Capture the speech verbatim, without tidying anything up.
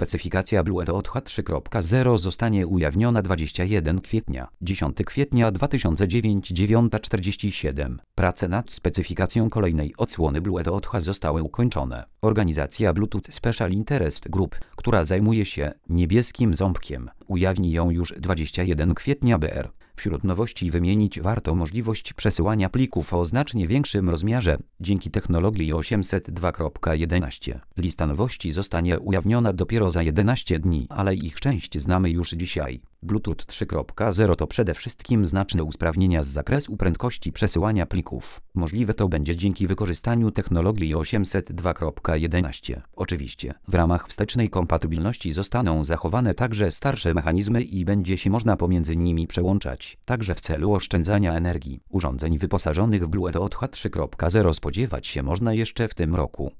specyfikacja Bluetooth trzy kropka zero zostanie ujawniona dwudziestego pierwszego kwietnia, dziesiątego kwietnia dwa tysiące dziewiątego, dziewiąta czterdzieści siedem. Prace nad specyfikacją kolejnej odsłony Bluetooth zostały ukończone. Organizacja Bluetooth Special Interest Group, która zajmuje się niebieskim ząbkiem, ujawni ją już dwudziestego pierwszego kwietnia B R. Wśród nowości wymienić warto możliwość przesyłania plików o znacznie większym rozmiarze dzięki technologii osiemset dwa kropka jedenaście. Lista nowości zostanie ujawniona dopiero za jedenaście dni, ale ich część znamy już dzisiaj. Bluetooth trzy kropka zero to przede wszystkim znaczne usprawnienia z zakresu prędkości przesyłania plików. Możliwe to będzie dzięki wykorzystaniu technologii osiemset dwa kropka jedenaście. Oczywiście, w ramach wstecznej kompatybilności zostaną zachowane także starsze mechanizmy i będzie się można pomiędzy nimi przełączać, także w celu oszczędzania energii. Urządzeń wyposażonych w Bluetooth trzy kropka zero spodziewać się można jeszcze w tym roku.